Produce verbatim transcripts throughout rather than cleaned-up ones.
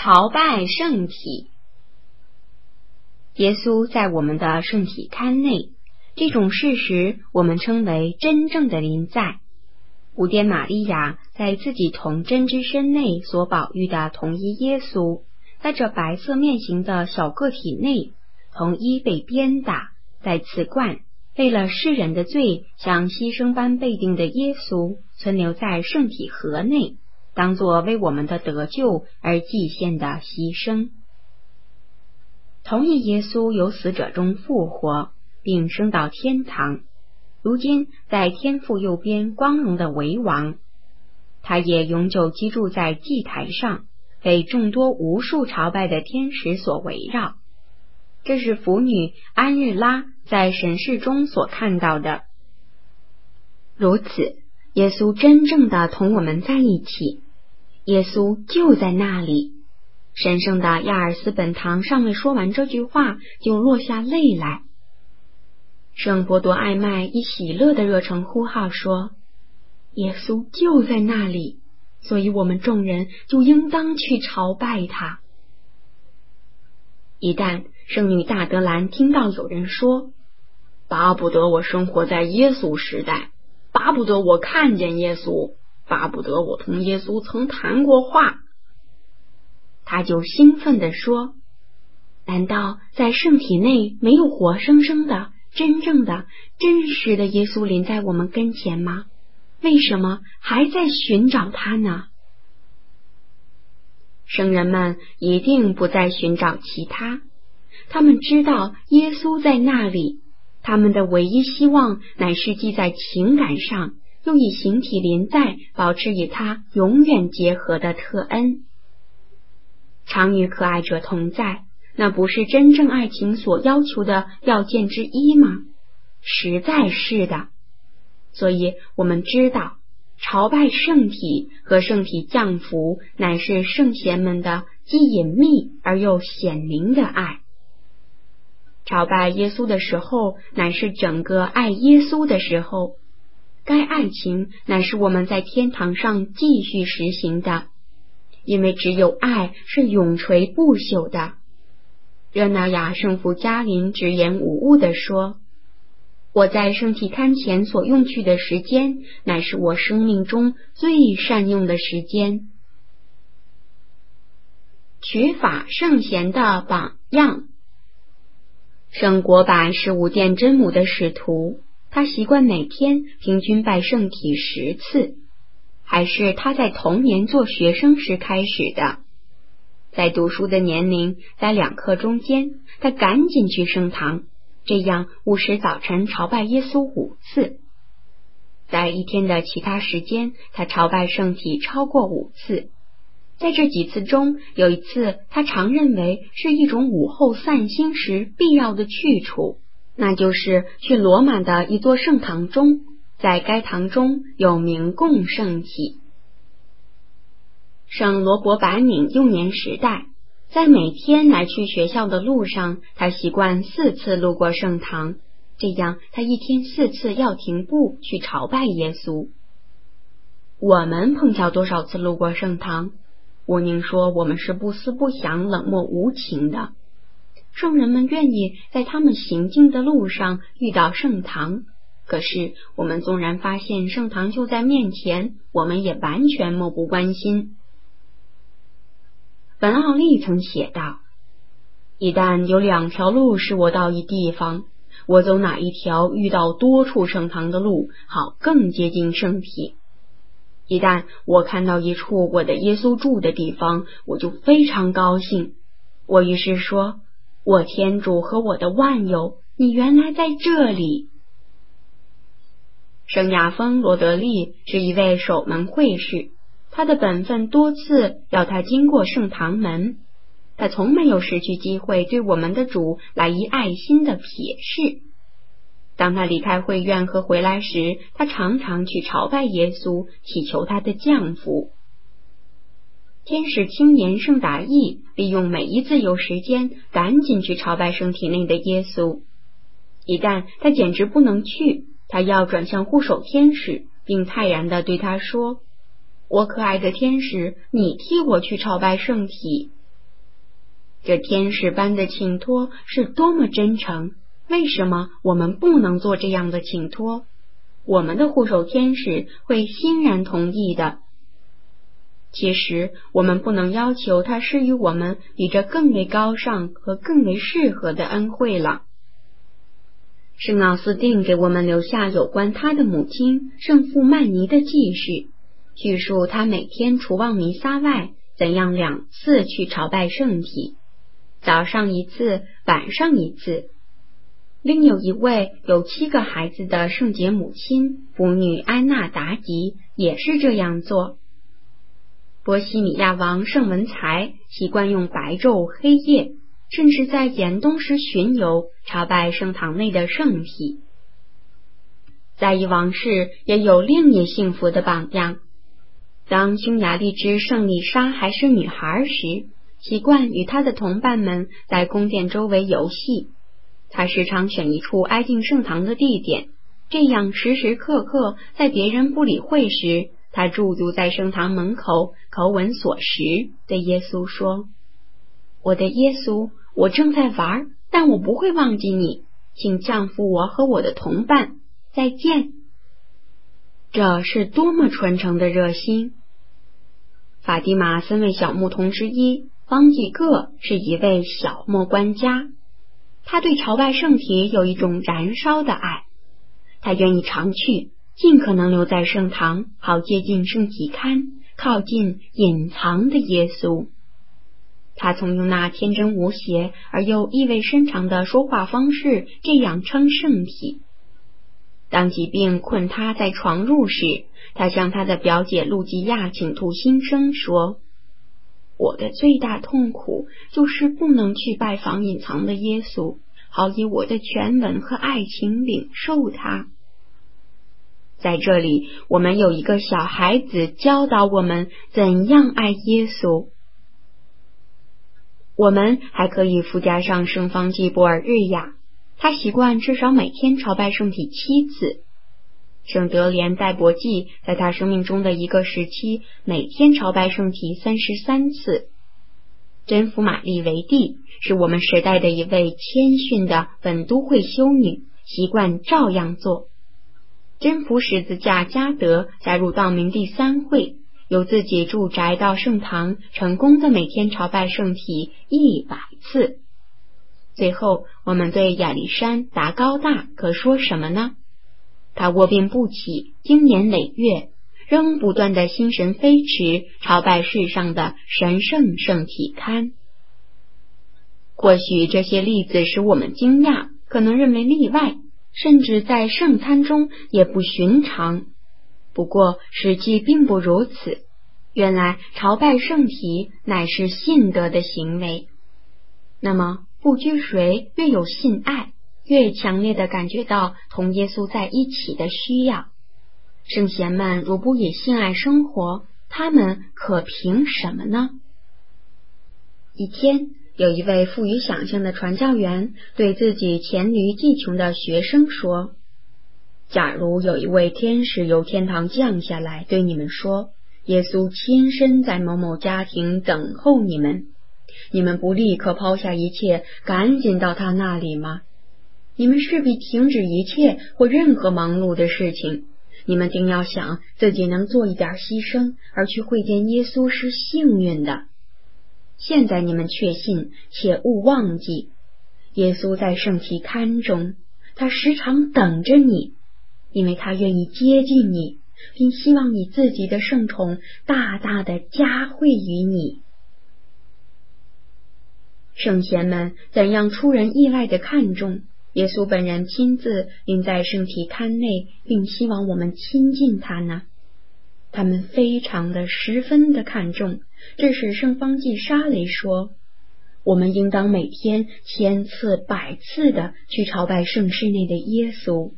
朝拜圣体。耶稣在我们的圣体龛内，这种事实我们称为真正的临在。无玷玛利亚在自己童真之身内所宝玉的同一耶稣，在这白色面型的小个体内，同一被鞭打，在刺冠，为了世人的罪像牺牲般被定的耶稣，存留在圣体盒内，当作为我们的得救而祭献的牺牲。同一耶稣由死者中复活，并升到天堂，如今在天父右边光荣的为王。他也永久居住在祭台上，被众多无数朝拜的天使所围绕。这是妇女安日拉在神视中所看到的。如此，耶稣真正的同我们在一起，耶稣就在那里。神圣的亚尔斯本堂尚未说完这句话，就落下泪来。圣伯多艾麦以喜乐的热诚呼号说，耶稣就在那里，所以我们众人就应当去朝拜他。一旦圣女大德兰听到有人说，巴不得我生活在耶稣时代，巴不得我看见耶稣，巴不得我同耶稣曾谈过话，他就兴奋地说，难道在圣体内没有活生生的、真正的、真实的耶稣临在我们跟前吗？为什么还在寻找他呢？圣人们一定不再寻找其他，他们知道耶稣在那里，他们的唯一希望乃是既在情感上，又以形体临在，保持与他永远结合的特恩。常与可爱者同在，那不是真正爱情所要求的要件之一吗？实在是的。所以我们知道，朝拜圣体和圣体降服乃是圣贤们的既隐秘而又显明的爱。朝拜耶稣的时候，乃是整个爱耶稣的时候。该爱情乃是我们在天堂上继续实行的，因为只有爱是永垂不朽的。热那亚圣父加林直言无误地说，我在圣体龛前所用去的时间，乃是我生命中最善用的时间。取法圣贤的榜样。圣果板是无玷真母的使徒，他习惯每天平均拜圣体十次，还是他在童年做学生时开始的。在读书的年龄，在两课中间，他赶紧去圣堂，这样午时早晨朝拜耶稣五次。在一天的其他时间，他朝拜圣体超过五次。在这几次中，有一次他常认为是一种午后散心时必要的去处，那就是去罗马的一座圣堂中，在该堂中有明供圣体。圣罗伯白敏幼年时代，在每天来去学校的路上，他习惯四次路过圣堂，这样他一天四次要停步去朝拜耶稣。我们碰巧多少次路过圣堂？我宁说我们是不思不想、冷漠无情的。圣人们愿意在他们行进的路上遇到圣堂，可是我们纵然发现圣堂就在面前，我们也完全漠不关心。本奥利曾写道，一旦有两条路使我到一地方，我走哪一条遇到多处圣堂的路，好更接近圣体。一旦我看到一处我的耶稣住的地方，我就非常高兴。我于是说，我天主和我的万有，你原来在这里。圣亚丰罗德利是一位守门会士，他的本分多次要他经过圣堂门，他从没有失去机会对我们的主来一爱心的瞥视。当他离开会院和回来时，他常常去朝拜耶稣，祈求他的降福。天使青年圣达义利用每一自由时间，赶紧去朝拜圣体内的耶稣。一旦他简直不能去，他要转向护守天使，并泰然地对他说，我可爱的天使，你替我去朝拜圣体， 这天使般的请托是多么真诚！为什么我们不能做这样的请托？我们的护守天使会欣然同意的。其实，我们不能要求他施予我们比这更为高尚和更为适合的恩惠了。圣奥斯定给我们留下有关他的母亲圣父曼尼的记事，叙述他每天除望弥撒外，怎样两次去朝拜圣体，早上一次，晚上一次。另有一位有七个孩子的圣洁母亲妇女安娜达吉也是这样做。波西米亚王圣文才习惯用白昼黑夜，甚至在严冬时巡游朝拜圣堂内的圣体。在以往世也有另一幸福的榜样。当匈牙利之圣丽莎还是女孩时，习惯与她的同伴们在宫殿周围游戏。她时常选一处挨近圣堂的地点，这样时时刻刻在别人不理会时，她驻足在圣堂门口口吻所识，对耶稣说：我的耶稣，我正在玩，但我不会忘记你，请降服我和我的同伴，再见。这是多么纯诚的热心！法蒂玛三位小牧童之一方济各是一位小莫官家，他对朝拜圣体有一种燃烧的爱，他愿意常去，尽可能留在圣堂，好接近圣体龛，靠近隐藏的耶稣。他曾用那天真无邪而又意味深长的说话方式这样称圣体。当疾病困他在床褥时，他向他的表姐路基亚倾吐心声说：我的最大痛苦就是不能去拜访隐藏的耶稣，好以我的全文和爱情领受他。在这里，我们有一个小孩子教导我们怎样爱耶稣。我们还可以附加上圣方济博尔日亚，他习惯至少每天朝拜圣体七次。圣德莲戴伯济在他生命中的一个时期，每天朝拜圣体三十三次。真福玛丽维蒂是我们时代的一位谦逊的本都会修女，习惯照样做。真福十字架加德加入道明第三会，由自己住宅到圣堂，成功的每天朝拜圣体一百次。最后，我们对亚历山达高大可说什么呢？他卧病不起，经年累月，仍不断的心神飞驰，朝拜世上的神圣圣体龛。或许这些例子使我们惊讶，可能认为例外，甚至在圣餐中也不寻常。不过实际并不如此，原来朝拜圣体乃是信德的行为。那么不拘谁越有信爱，越强烈地感觉到同耶稣在一起的需要。圣贤们如不以信爱生活，他们可凭什么呢？一天，有一位富于想象的传教员对自己黔驴技穷的学生说：假如有一位天使由天堂降下来，对你们说，耶稣亲身在某某家庭等候你们，你们不立刻抛下一切，赶紧到他那里吗？你们势必停止一切或任何忙碌的事情，你们定要想自己能做一点牺牲，而去会见耶稣是幸运的。现在你们确信，且勿忘记，耶稣在圣体龛中，他时常等着你，因为他愿意接近你，并希望你自己的圣宠大大的加惠于你。圣贤们怎样出人意外的看重耶稣本人亲自临在圣体龛内，并希望我们亲近他呢？他们非常的十分的看重，这使圣方济沙雷说，我们应当每天千次百次的去朝拜圣室内的耶稣。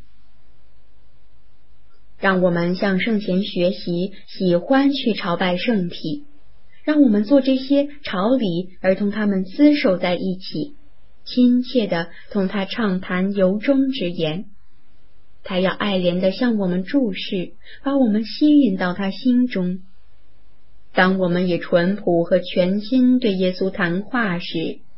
让我们向圣贤学习，喜欢去朝拜圣体，让我们做这些朝礼，而同他们厮守在一起，亲切地同他畅谈由衷之言。他要爱怜地向我们注视，把我们吸引到他心中。当我们以淳朴和全心对耶稣谈话时，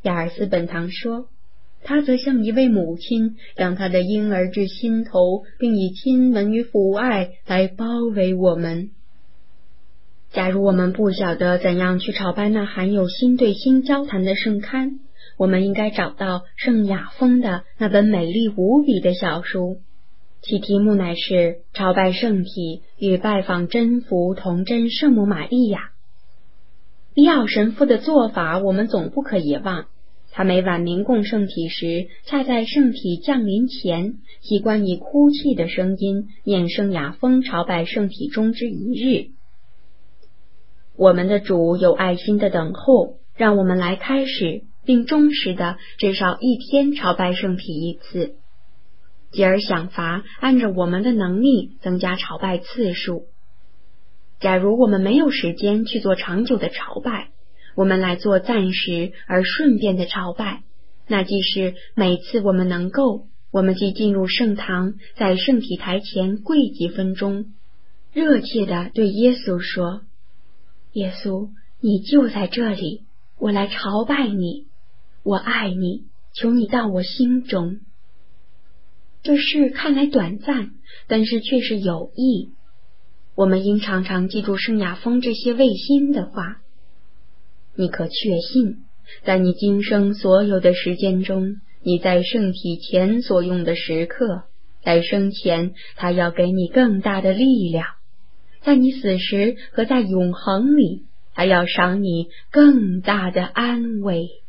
亚尔斯本堂说，他则像一位母亲，将他的婴儿至心头，并以亲吻与抚爱来包围我们。假如我们不晓得怎样去朝拜那含有心对心交谈的圣龛，我们应该找到圣雅风的那本美丽无比的小书，其题目乃是朝拜圣体与拜访真福童真圣母玛利亚。利奥神父的做法我们总不可遗忘，他每晚明供圣体时，恰在圣体降临前，习惯以哭泣的声音念圣雅风朝拜圣体中之一日。我们的主有爱心的等候，让我们来开始并忠实的至少一天朝拜圣体一次，继而想法按照我们的能力增加朝拜次数。假如我们没有时间去做长久的朝拜，我们来做暂时而顺便的朝拜，那即是每次我们能够，我们即进入圣堂，在圣体台前跪几分钟，热切地对耶稣说，耶稣，你就在这里，我来朝拜你，我爱你，求你到我心中。这事看来短暂，但是却是有益。我们应常常记住圣雅风这些卫心的话。你可确信，在你今生所有的时间中，你在圣体前所用的时刻，在生前他要给你更大的力量，在你死时和在永恒里，他要赏你更大的安慰。